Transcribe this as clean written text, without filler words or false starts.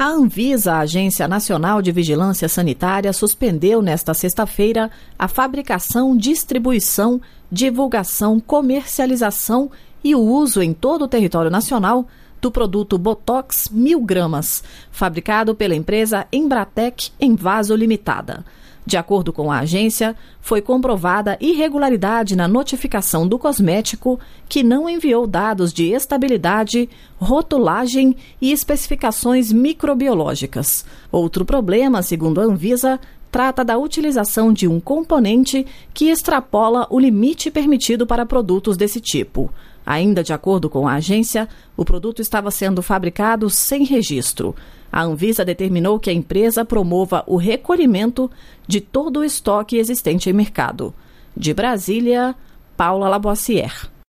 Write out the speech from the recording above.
A Anvisa, a Agência Nacional de Vigilância Sanitária, suspendeu nesta sexta-feira a fabricação, distribuição, divulgação, comercialização e o uso em todo o território nacional do produto Botox 1000 gramas, fabricado pela empresa Embratec em Vaso Limitada. De acordo com a agência, foi comprovada irregularidade na notificação do cosmético, que não enviou dados de estabilidade, rotulagem e especificações microbiológicas. Outro problema, segundo a Anvisa, trata da utilização de um componente que extrapola o limite permitido para produtos desse tipo. Ainda de acordo com a agência, o produto estava sendo fabricado sem registro. A Anvisa determinou que a empresa promova o recolhimento de todo o estoque existente em mercado. De Brasília, Paula Laboissière.